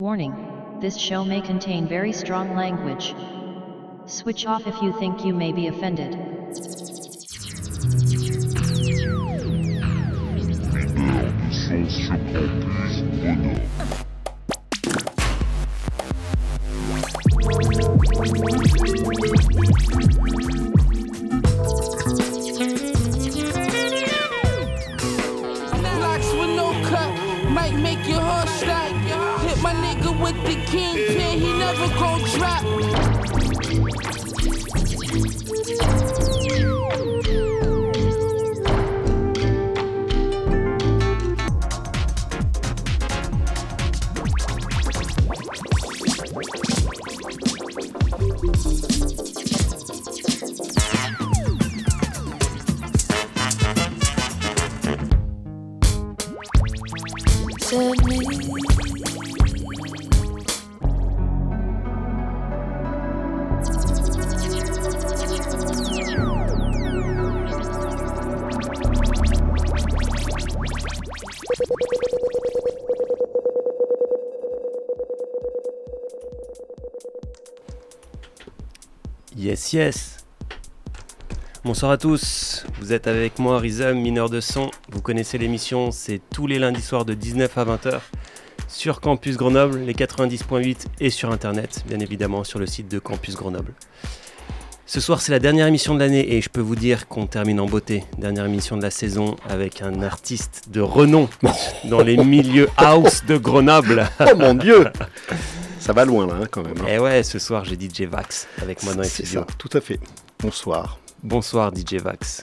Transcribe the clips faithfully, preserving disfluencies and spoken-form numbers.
Warning, this show may contain very strong language. Switch off if you think you may be offended. Locks with no cut might make your heart stop. Hit my nigga with the kingpin, he never gon' drop. Tell me. Yes, yes. Bonsoir à tous, vous êtes avec moi, Rhythm, mineur de son. Vous connaissez l'émission, c'est tous les lundis soirs de dix-neuf à vingt heures sur Campus Grenoble, les quatre-vingt-dix point huit et sur internet, bien évidemment sur le site de Campus Grenoble. Ce soir, c'est la dernière émission de l'année et je peux vous dire qu'on termine en beauté. Dernière émission de la saison avec un artiste de renom dans les milieux house de Grenoble. Oh mon Dieu! Ça va loin là hein, quand même. Hein. Et ouais, ce soir j'ai D J Vax avec moi dans les C'est studios. ça, tout à fait. Bonsoir. Bonsoir D J Vax.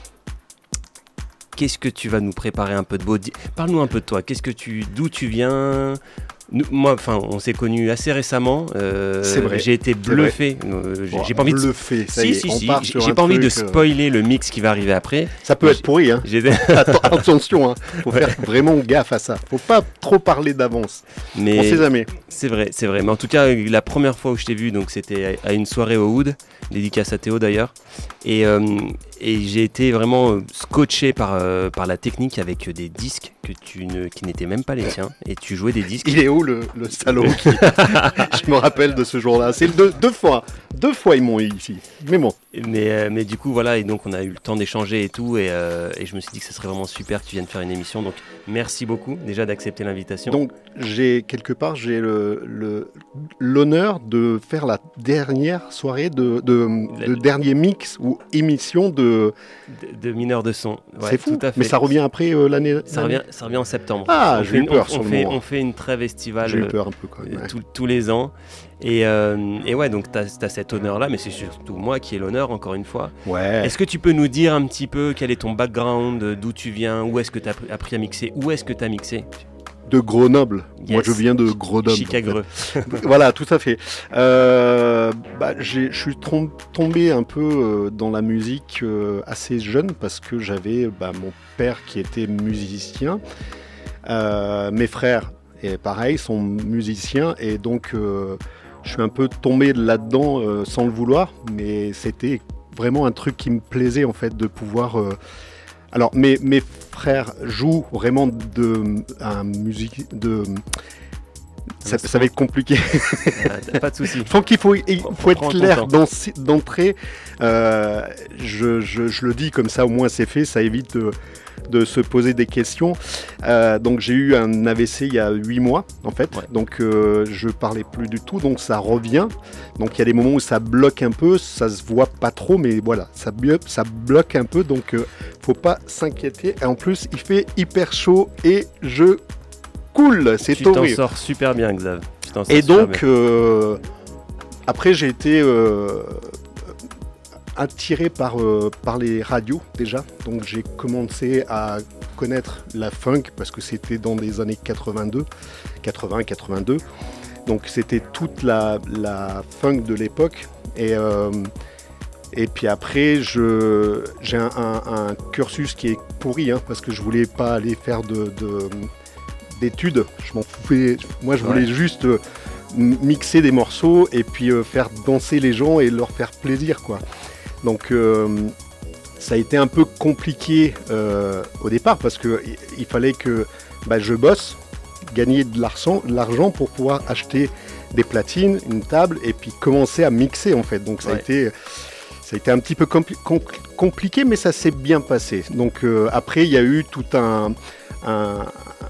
Qu'est-ce que tu vas nous préparer un peu de beau? Parle-nous un peu de toi. Qu'est-ce que tu, d'où tu viens? Nous, moi, enfin, on s'est connus assez récemment. Euh, c'est vrai. J'ai été bluffé. Euh, j'ai, oh, j'ai pas envie bluffé. de. Ça si, y est, si, on si. part J'ai, sur j'ai un pas envie truc, de spoiler le mix qui va arriver après. Ça peut Moi, être pourri, hein. J'ai... Attention, hein. Faut faire vraiment gaffe à ça. Faut pas trop parler d'avance. Mais on sait jamais. C'est vrai, c'est vrai. Mais en tout cas, la première fois où je t'ai vu, donc c'était à une soirée au Wood, dédicace à Théo d'ailleurs, et, euh, et j'ai été vraiment scotché par, euh, par la technique avec des disques que tu ne, qui n'étaient même pas les tiens, et tu jouais des disques. Il est où le, le salaud qui... Je me rappelle de ce jour-là. C'est deux, deux fois, deux fois ils m'ont eu ici. Mais bon. Mais, euh, mais du coup, voilà, et donc on a eu le temps d'échanger et tout, et, euh, et je me suis dit que ce serait vraiment super que tu viennes faire une émission. Donc merci beaucoup déjà d'accepter l'invitation. Donc j'ai quelque part j'ai le, le l'honneur de faire la dernière soirée de, de, La... de dernier mix ou émission de de, de mineur de son. Ouais, c'est fou. Tout à fait. Mais ça revient après euh, l'année. Ça revient, ça revient en septembre. Ah, on j'ai eu peur on, sur on le fait, moment. on fait une trêve estivale. J'ai eu peur un peu quand même. Euh, Ouais. tout, tous les ans. Et, euh, et ouais, donc tu as cet honneur-là, mais c'est surtout moi qui ai l'honneur, encore une fois. Ouais. Est-ce que tu peux nous dire un petit peu quel est ton background, d'où tu viens, où est-ce que tu as appris à mixer, où est-ce que tu as mixé? De Grenoble. Yes. Moi, je viens de Grenoble. Chicago. En fait. Voilà, tout à fait. Euh, bah, j'ai, je suis trom- tombé un peu euh, dans la musique euh, assez jeune parce que j'avais bah, mon père qui était musicien. Euh, mes frères, et pareil, sont musiciens et donc euh, je suis un peu tombé là-dedans euh, sans le vouloir, mais c'était vraiment un truc qui me plaisait en fait de pouvoir... Euh, Alors, mes, mes frères jouent vraiment de un musique de. Ça, ça va être compliqué. Ah, pas de souci. Donc il faut, il faut être Prends ton clair temps. dans, d'entrée. Euh, je, je, je le dis comme ça, au moins c'est fait, ça évite de, de se poser des questions. Euh, donc j'ai eu un A V C il y a huit mois en fait. Ouais. Donc euh, je parlais plus du tout, donc ça revient. Donc il y a des moments où ça bloque un peu, ça se voit pas trop, mais voilà, ça, ça bloque un peu, donc euh, faut pas s'inquiéter. Et en plus il fait hyper chaud et je coule, c'est Tu t'en horrible. sors super bien, Xav. Tu t'en sors Et super donc, bien. euh, après, j'ai été euh, attiré par, euh, par les radios déjà. Donc, j'ai commencé à connaître la funk parce que c'était dans les années quatre-vingt-deux, quatre-vingts quatre-vingt-deux. Donc, c'était toute la, la funk de l'époque. Et, euh, et puis après, je, j'ai un, un, un cursus qui est pourri hein, parce que je voulais pas aller faire de... de d'études, je m'en foutais, moi je voulais ouais. juste euh, mixer des morceaux et puis euh, faire danser les gens et leur faire plaisir quoi. Donc euh, ça a été un peu compliqué euh, au départ parce que il fallait que bah, je bosse gagner de l'argent, de l'argent pour pouvoir acheter des platines, une table et puis commencer à mixer en fait. Donc ça, ouais. a, été, ça a été un petit peu compli- compl- compliqué, mais ça s'est bien passé. Donc euh, après, il y a eu tout un, un,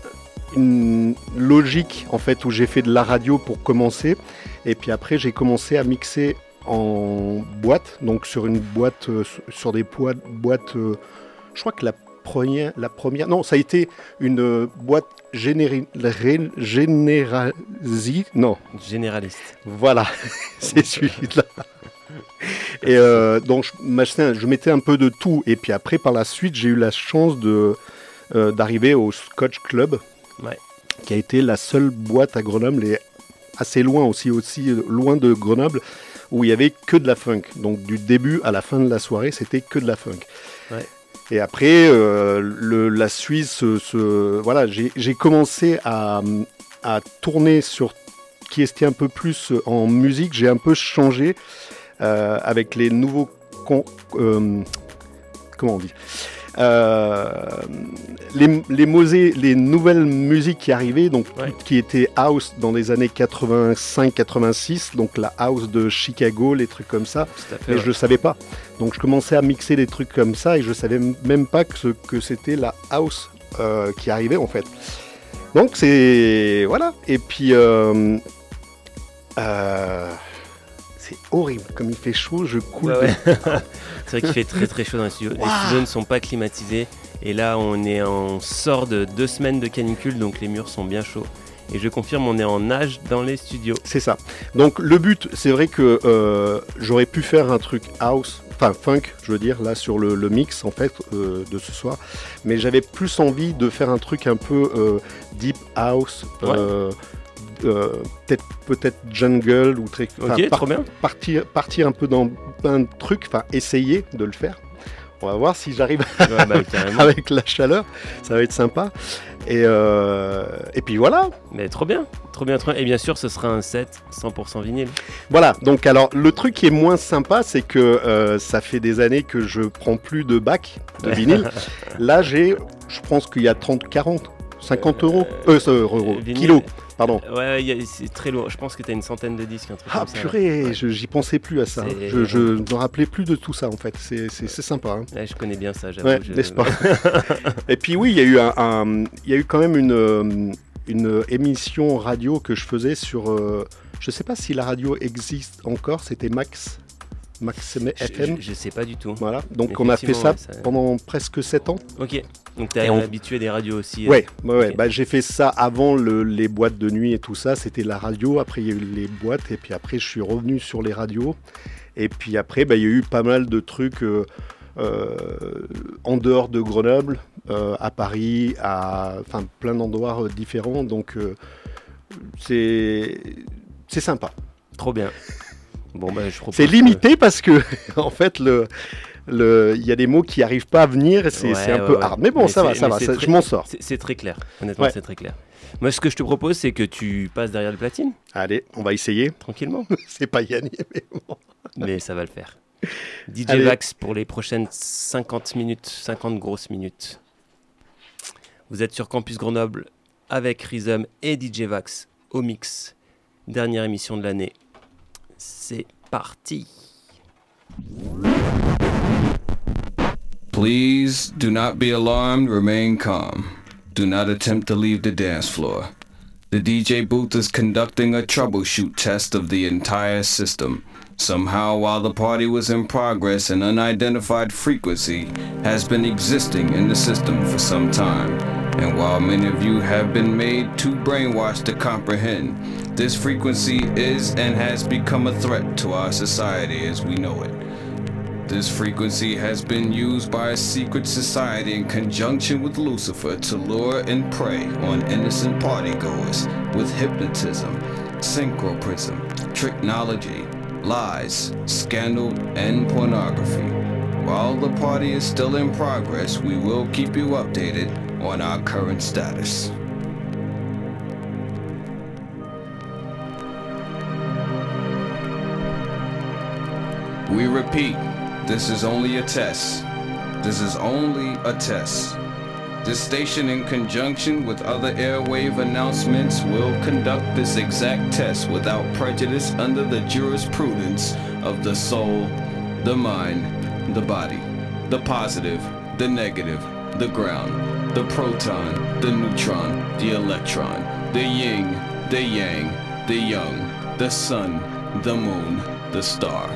une logique en fait où j'ai fait de la radio pour commencer. Et puis après, j'ai commencé à mixer en boîte, donc sur une boîte, euh, sur des boîtes, boîtes euh, je crois que la première, la première, non, ça a été une euh, boîte généri, ré, généraliste, non. Généraliste. Voilà, c'est celui-là. Et euh, donc, je, je mettais un peu de tout. Et puis après, par la suite, j'ai eu la chance de, euh, d'arriver au Scotch Club, ouais. qui a été la seule boîte à Grenoble, et assez loin aussi, aussi loin de Grenoble, où il n'y avait que de la funk. Donc du début à la fin de la soirée, c'était que de la funk. Ouais. Et après, euh, le, la Suisse, ce, ce, voilà, j'ai, j'ai commencé à, à tourner sur qui était un peu plus en musique. J'ai un peu changé euh, avec les nouveaux... Con, euh, comment on dit euh, les, les, mosées, les nouvelles musiques qui arrivaient, donc ouais. qui étaient house dans les années quatre-vingt-cinq quatre-vingt-six, donc la house de Chicago, les trucs comme ça, fait, et ouais. je le savais pas. Donc je commençais à mixer des trucs comme ça et je savais même pas que, ce, que c'était la house euh, qui arrivait en fait. Donc c'est... voilà. Et puis... Euh, euh, c'est horrible, comme il fait chaud, je coule. Ouais, ouais. C'est vrai qu'il fait très très chaud dans les studios. Wow. Les studios ne sont pas climatisés. Et là, on, est, on sort de deux semaines de canicule, donc les murs sont bien chauds. Et je confirme, on est en nage dans les studios. C'est ça. Donc le but, c'est vrai que euh, j'aurais pu faire un truc house, enfin funk, je veux dire, là sur le, le mix en fait euh, de ce soir. Mais j'avais plus envie de faire un truc un peu euh, deep house. Ouais. Euh, Euh, peut-être, peut-être jungle ou très, ok, par, trop bien. Partir, partir un peu dans un truc, enfin essayer de le faire. On va voir si j'arrive ouais, bah, avec la chaleur, ça va être sympa. Et, euh, et puis voilà. Mais trop bien, trop bien, trop bien. Et bien sûr, ce sera un set cent pour cent vinyle. Voilà, donc alors le truc qui est moins sympa, c'est que euh, ça fait des années que je prends plus de bac de vinyle. Là, j'ai, je pense qu'il y a trente, quarante, cinquante euros, euh, euh, euros, kilos. Pardon. Ouais, y a, c'est très lourd. Je pense que tu as une centaine de disques. Un truc ah comme ça, purée, ouais. je, j'y pensais plus à ça. C'est... Je, je ne me rappelais plus de tout ça en fait. C'est, c'est, c'est sympa. Hein. Ouais, je connais bien ça, j'avoue. Ouais, je... n'est-ce pas. Et puis oui, il y a eu un, un, il y a eu quand même une, une émission radio que je faisais sur. Euh, je ne sais pas si la radio existe encore. C'était Max. Max F M. Je, je sais pas du tout. Voilà. Donc on a fait ça, ouais, ça pendant presque sept ans. Ok. Donc tu es on... habitué des radios aussi. Ouais, ouais, ouais. Okay. Bah, j'ai fait ça avant le, les boîtes de nuit et tout ça. C'était la radio. Après il y a eu les boîtes et puis après je suis revenu sur les radios. Et puis après bah, il y a eu pas mal de trucs euh, euh, en dehors de Grenoble, euh, à Paris, à enfin plein d'endroits différents. Donc euh, c'est c'est sympa. Trop bien. Bon, bah, je propose c'est limité que... parce que en fait le le il y a des mots qui arrivent pas à venir et c'est, ouais, c'est un ouais, peu ouais. hard. Mais bon, mais ça va, ça va, ça, très... je m'en sors. C'est, c'est très clair. Honnêtement, ouais. c'est très clair. Moi, ce que je te propose, c'est que tu passes derrière le platine. Allez, on va essayer. Tranquillement. C'est pas gagné, mais bon. Mais ça va le faire. D J Allez. Vax pour les prochaines cinquante minutes, cinquante grosses minutes. Vous êtes sur Campus Grenoble avec Rhythm et D J Vax au mix. Dernière émission de l'année. C'est parti. Please do not be alarmed, remain calm. Do not attempt to leave the dance floor. The D J booth is conducting a troubleshoot test of the entire system. Somehow, while the party was in progress, an unidentified frequency has been existing in the system for some time. And while many of you have been made too brainwashed to comprehend, this frequency is and has become a threat to our society as we know it. This frequency has been used by a secret society in conjunction with Lucifer to lure and prey on innocent partygoers with hypnotism, synchroprism, tricknology, lies, scandal, and pornography. While the party is still in progress, we will keep you updated on our current status. We repeat, this is only a test. This is only a test. This station, in conjunction with other airwave announcements, will conduct this exact test without prejudice under the jurisprudence of the soul, the mind, the body, the positive, the negative, the ground, the proton, the neutron, the electron, the yin, the yang, the young, the sun, the moon, the star.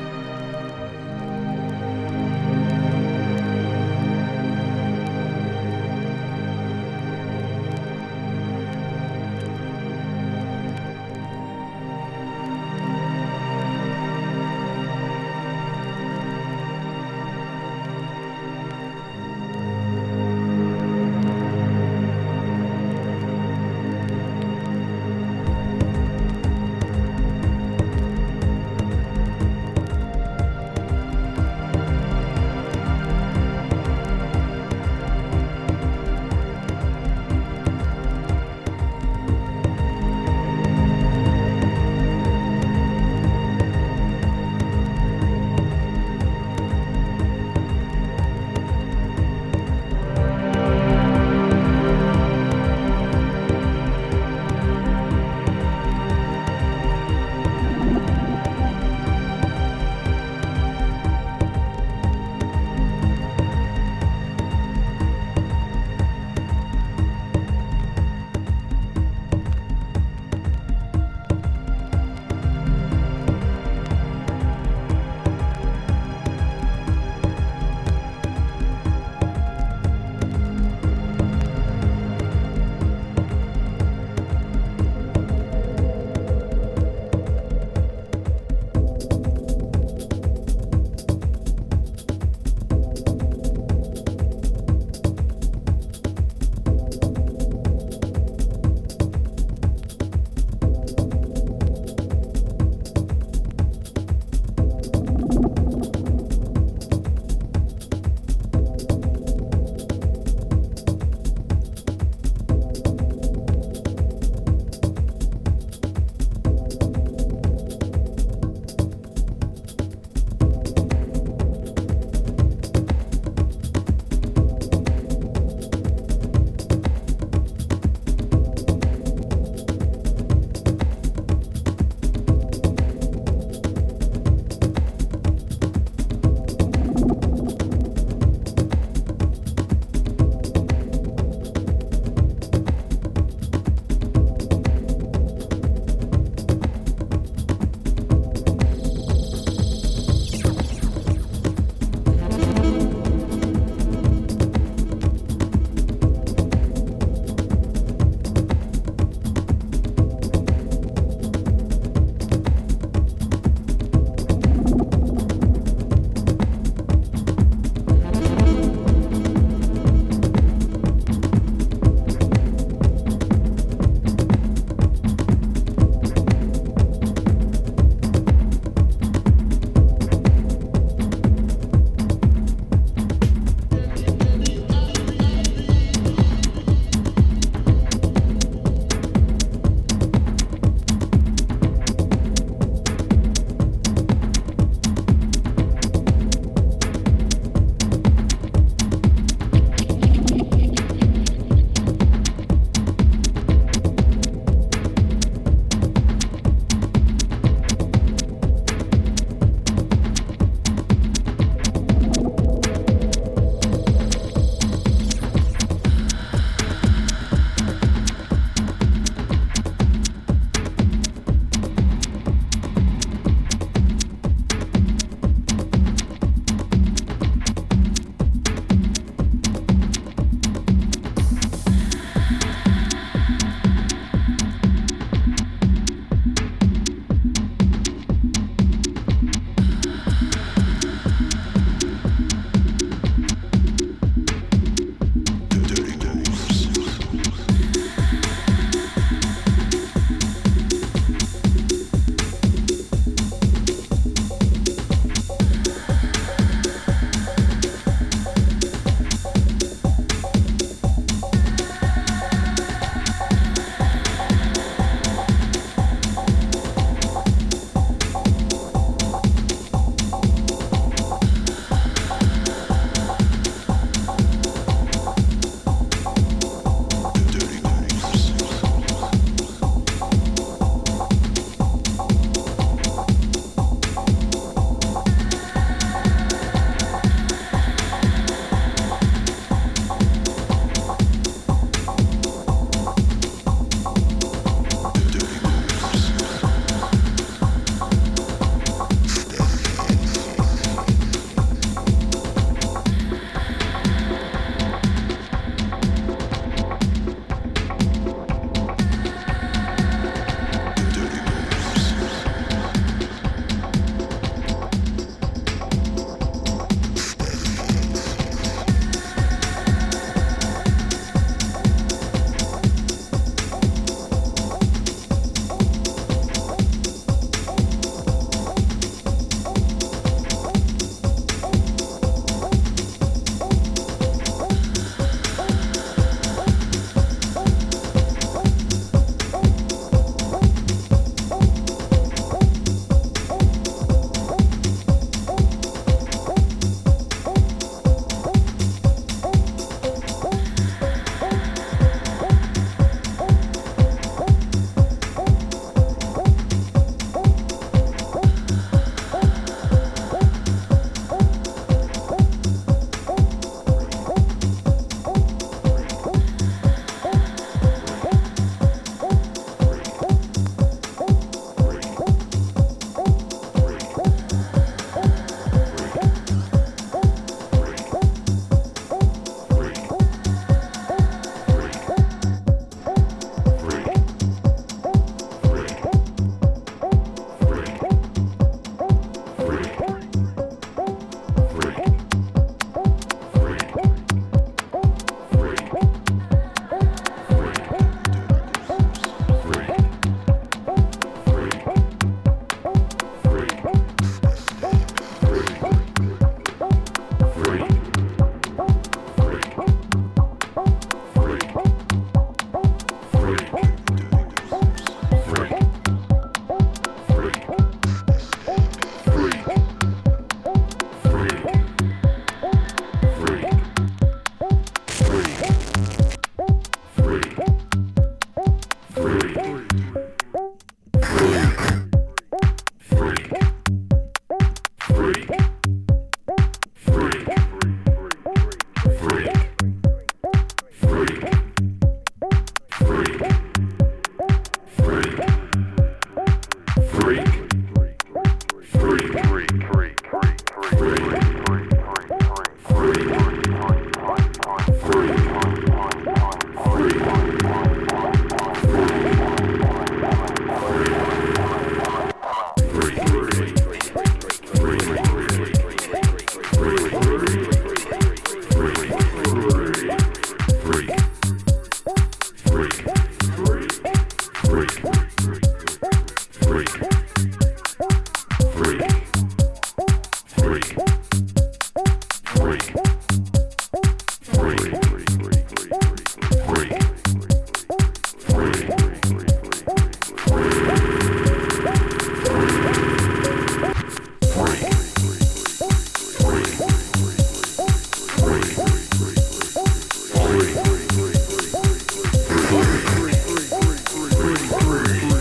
Free.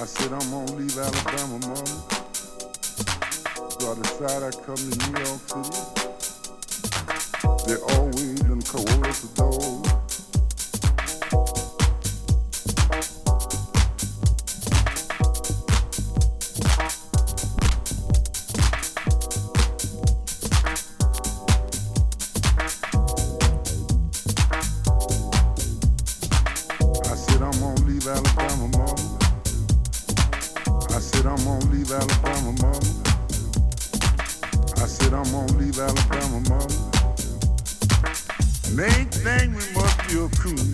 said I'm gonna leave Alabama, mama. So I decided I'd come to New York City. They always done coerce the door. Alabama, mama. I said I'm gonna leave Alabama, mama. I said I'm gonna leave Alabama, mama. Main thing we must be a crew.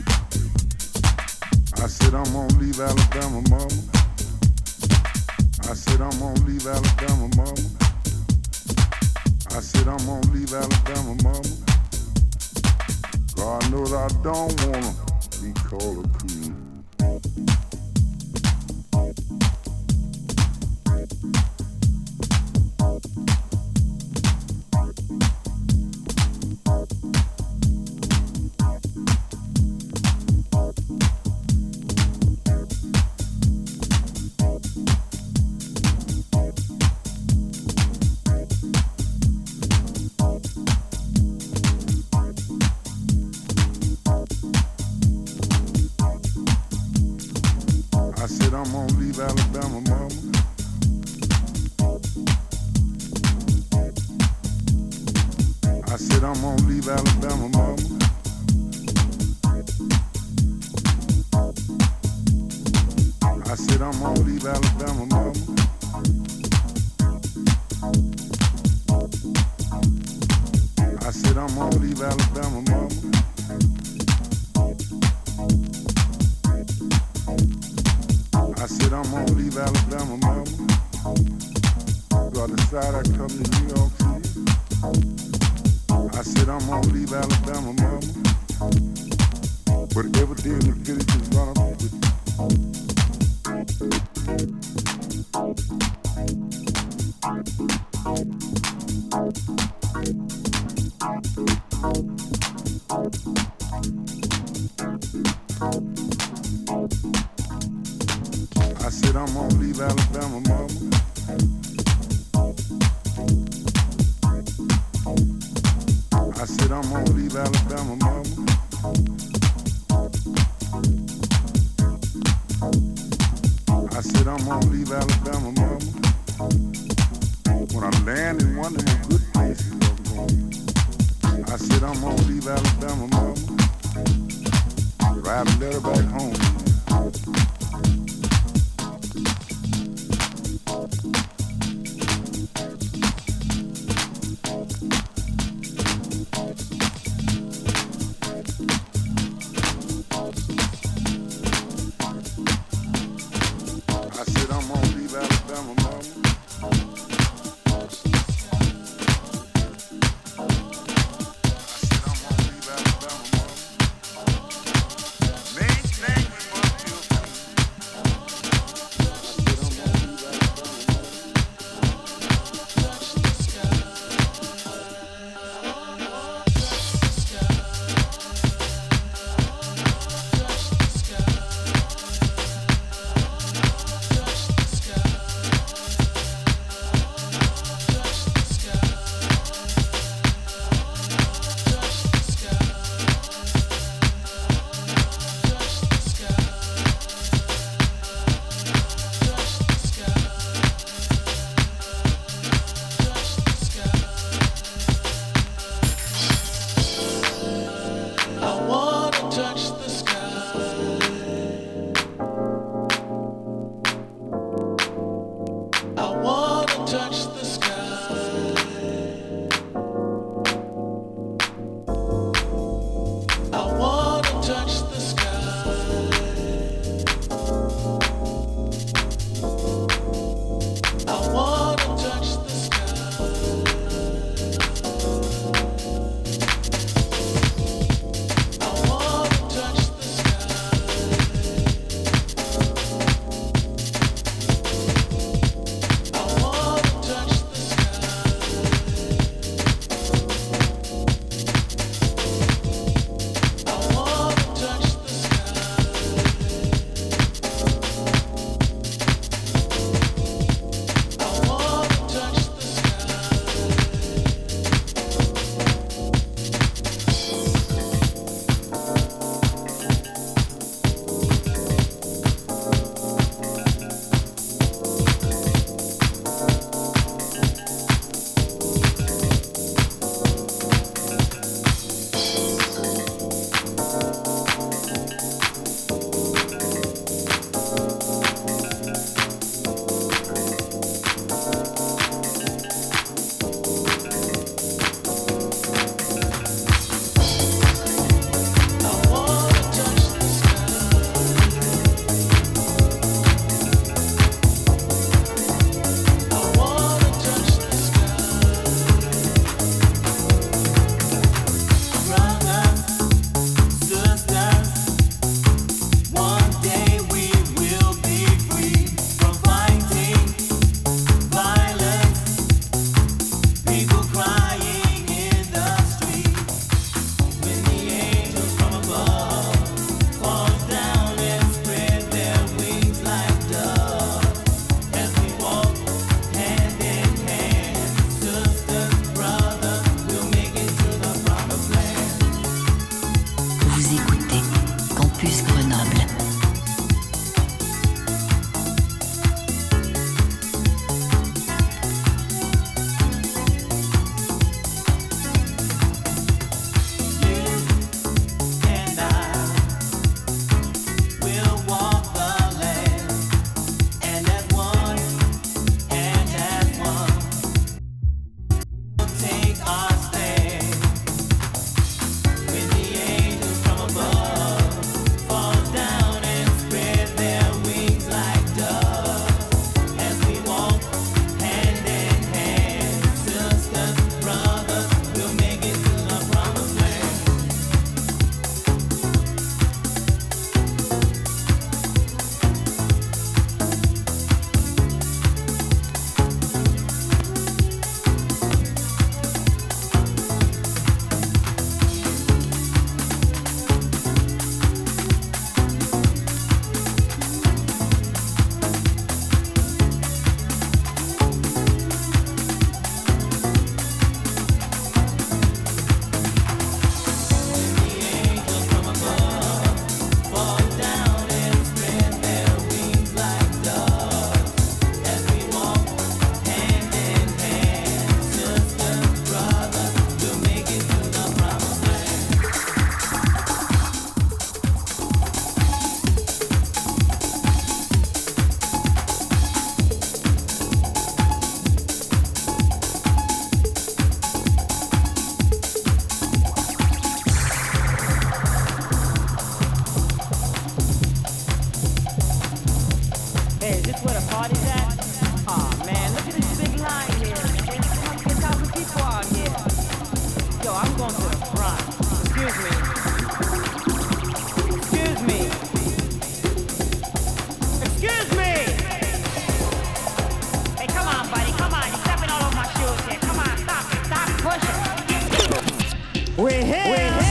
I said I'm gonna leave Alabama, mama. I said I'm gonna leave Alabama, mama. I said I'm gonna leave Alabama, mama. God knows I don't wanna be called a crew. I said I'm gonna leave Alabama, mama. I said I'm gonna leave Alabama, mama. I said I'm gonna leave Alabama, mama. I said I'm gonna leave Alabama, mama. I said I'm gonna leave Alabama, mama. So I decided I'd come to New York City. I said I'm gonna leave Alabama, mama. But every day in the village is gonna be with I said I'm gonna leave Alabama, mama. I said I'm gonna leave Alabama, mama. I said I'm gonna leave Alabama, mama. When I land in one of them good places, I'm going. I said I'm gonna leave Alabama, mama. Write a letter back home. Touch party's at? Aw, man, look at this big line here. There's one hundred thousand people out here. Yo, I'm going to the front. Excuse me. Excuse me. Excuse me! Hey, come on, buddy, come on. You're stepping all over my shoes here. Come on, stop it. Stop pushing. We're here. We're here.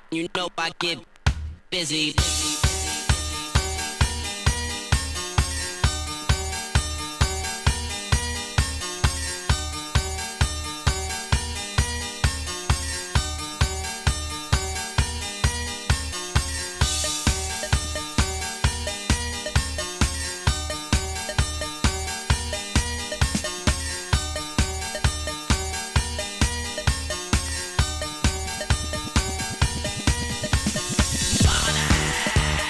You know I get busy. Money.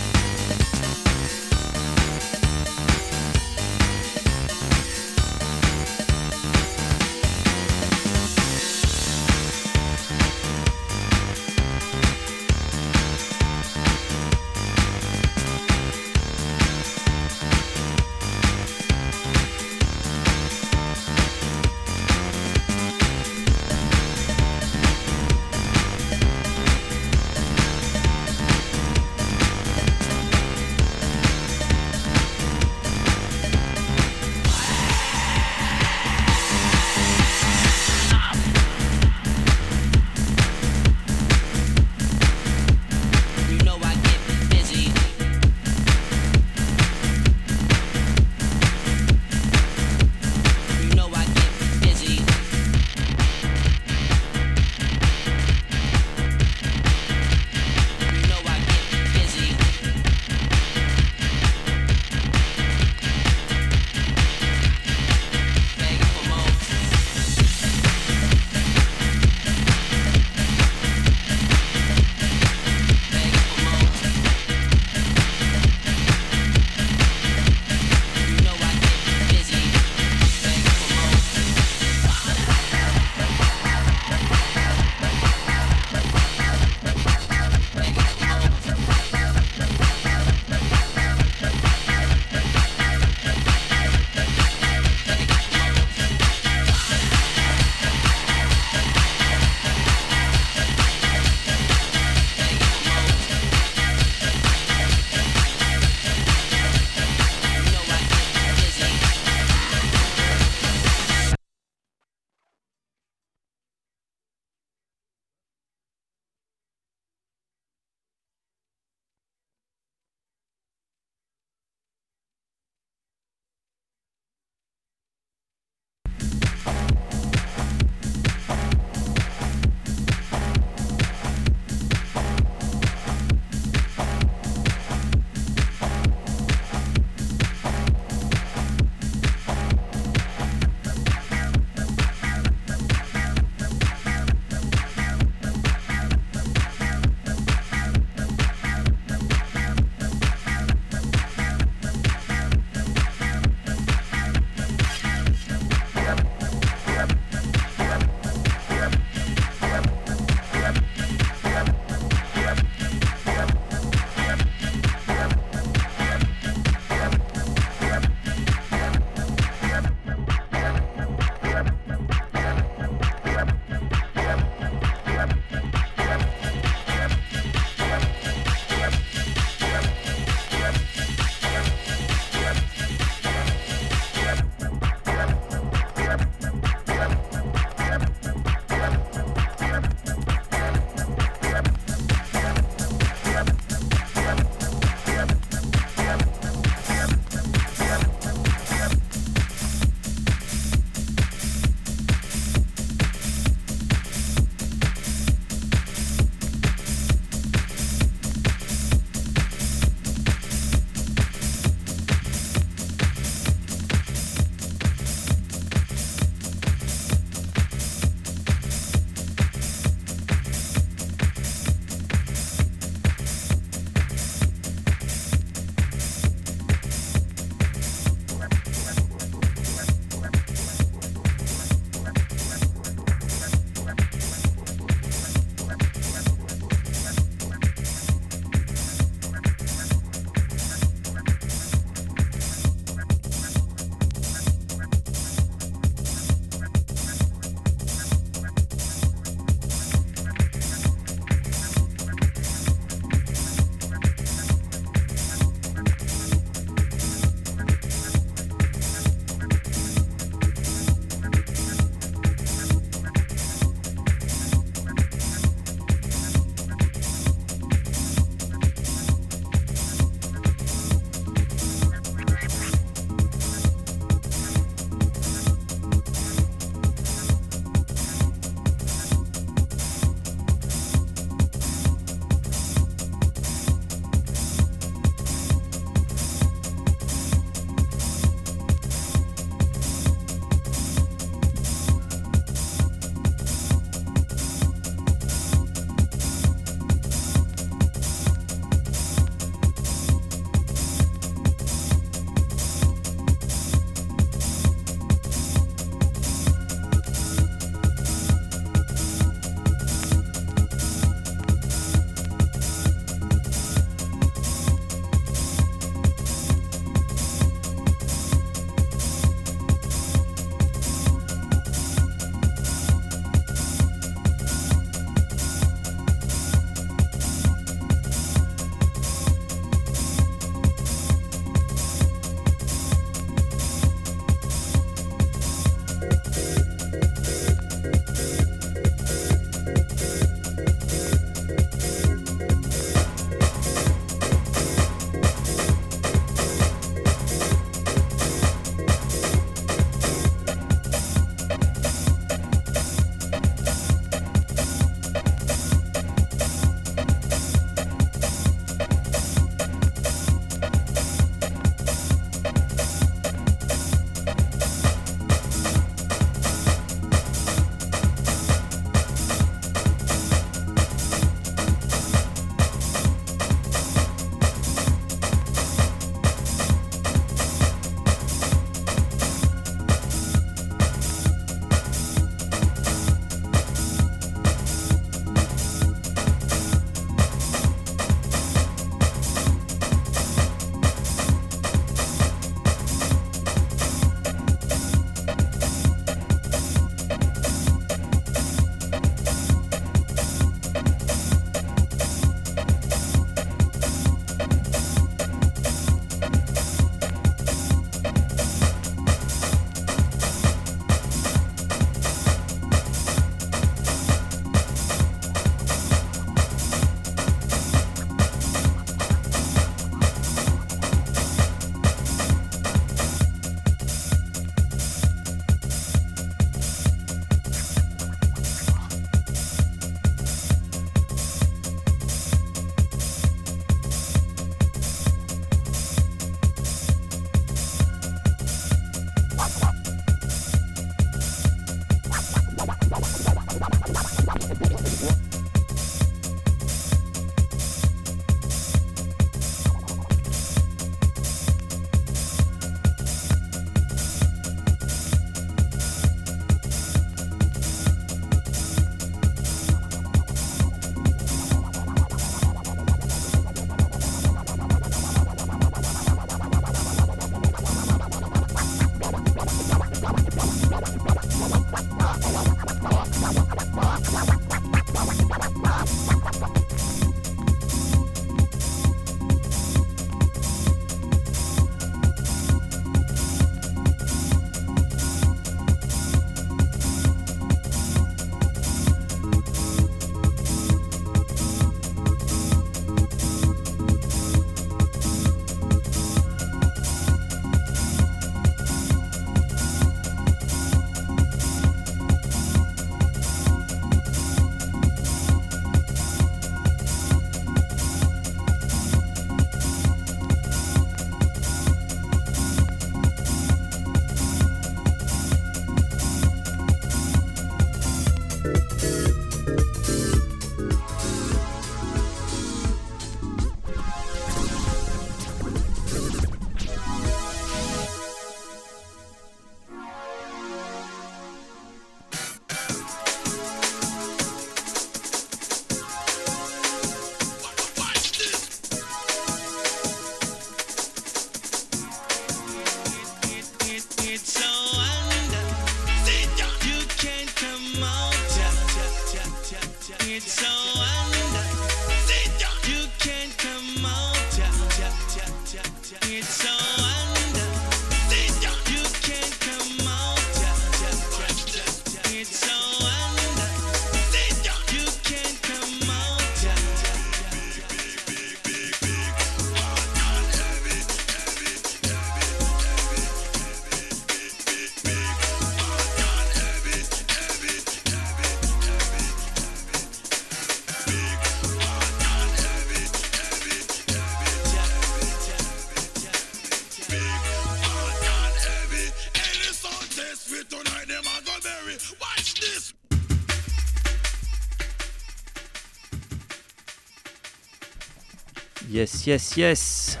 Yes, yes, yes.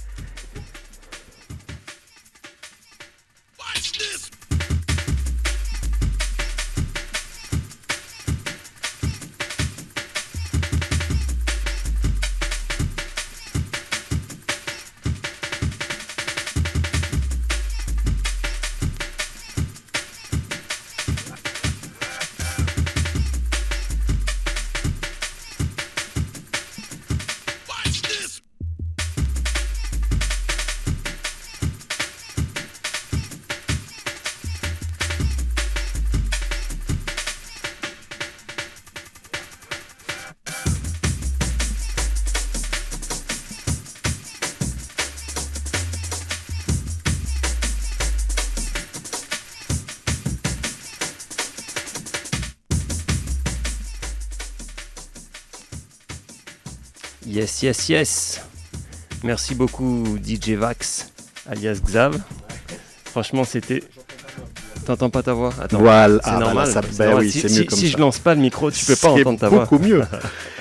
Yes, yes, yes. Merci beaucoup D J Vax, alias Xav. Franchement, c'était... T'entends pas ta voix? Attends, voilà, c'est ah, normal. Bah, ça, c'est bah normal. oui, si, c'est mieux si, comme si ça. je lance pas le micro, tu peux pas entendre ta voix. C'est beaucoup mieux.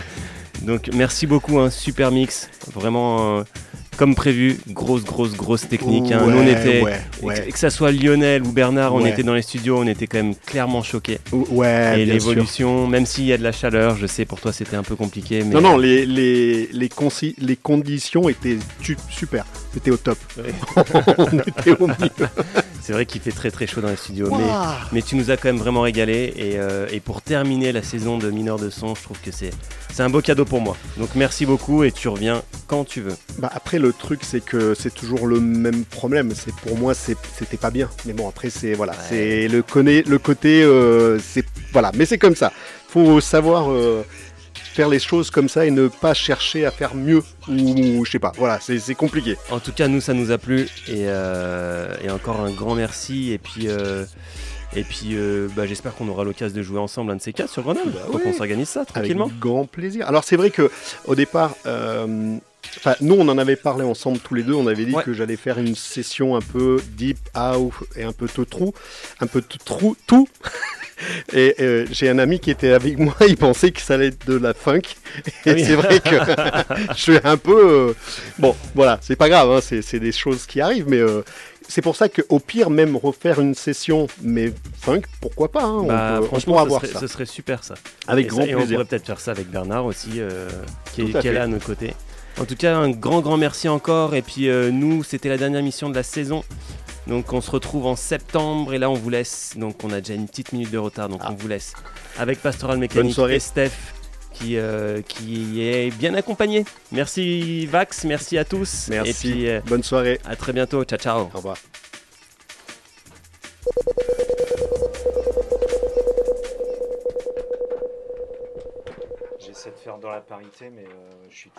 Donc merci beaucoup, hein, super mix, vraiment euh, comme prévu, grosse grosse grosse technique. Hein. Ouais, Nous on était, ouais, ouais. Que, que ça soit Lionel ou Bernard, on Ouais. était dans les studios, on était quand même clairement choqués. Ouais, Et bien l'évolution, même s'il y a de la chaleur, je sais pour toi c'était un peu compliqué. Mais Non, non, les, les, les, conci- les conditions étaient tu- super. C'était au top. Ouais. On était au milieu. C'est vrai qu'il fait très très chaud dans les studios, Wow. mais, mais tu nous as quand même vraiment régalé. Et, euh, et pour terminer la saison de Mineur de Son, je trouve que c'est, c'est un beau cadeau pour moi. Donc merci beaucoup et tu reviens quand tu veux. Bah après, le truc, c'est que c'est toujours le même problème. C'est, pour moi, c'est, c'était pas bien. Mais bon, après, c'est, voilà, Ouais. c'est le, connaît, le côté. Euh, c'est, voilà, mais c'est comme ça. Faut savoir. Euh, faire les choses comme ça et ne pas chercher à faire mieux ou je sais pas, voilà, c'est, c'est compliqué. En tout cas, nous, ça nous a plu et, euh, et encore un grand merci. Et puis, euh, et puis euh, bah, j'espère qu'on aura l'occasion de jouer ensemble un de ces quatre sur Grenoble. Bah Faut ouais. qu'on s'organise ça tranquillement. Avec grand plaisir. Alors c'est vrai que au départ, euh, enfin, nous on en avait parlé ensemble tous les deux. On avait dit Ouais. que j'allais faire une session un peu deep house et un peu tout trou, un peu tout trou, tout. Et euh, j'ai un ami qui était avec moi, il pensait que ça allait être de la funk. Et Ah oui. c'est vrai que je suis un peu... euh, Bon, voilà, c'est pas grave, hein, c'est, c'est des choses qui arrivent, mais euh, c'est pour ça qu'au pire, même refaire une session, mais funk, pourquoi pas, hein, Bah, on, peut, on franchement, pourra ce voir serait, ça. ce serait super ça. Avec et grand ça, et on plaisir. pourrait peut-être faire ça avec Bernard aussi, euh, qui, est, Tout à qui est fait. là à nos côtés. En tout cas, un grand, grand merci encore. Et puis, euh, nous, c'était la dernière mission de la saison. Donc, on se retrouve en septembre. Et là, on vous laisse. Donc, on a déjà une petite minute de retard. Donc, Ah. on vous laisse avec Pastoral Mécanique soirée. et Steph, qui, euh, qui est bien accompagné. Merci, Vax. Merci à tous. Merci, Et puis, euh, bonne soirée. à très bientôt. Ciao, ciao. Au revoir. J'essaie de faire dans la parité, mais euh, je suis